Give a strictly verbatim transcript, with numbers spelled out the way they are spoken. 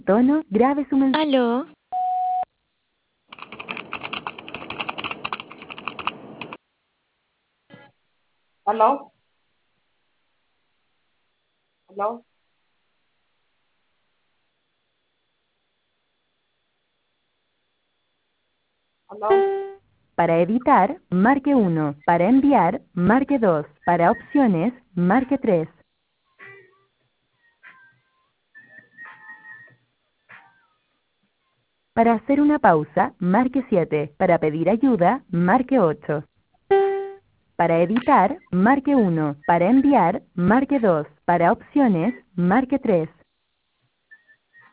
tono, grabe su mensaje. Aló. ¿Aló? ¿Aló? ¿Aló? Para editar, marque uno. Para enviar, marque dos. Para opciones, marque tres. Para hacer una pausa, marque siete. Para pedir ayuda, marque ocho. Para editar, marque uno. Para enviar, marque dos. Para opciones, marque tres.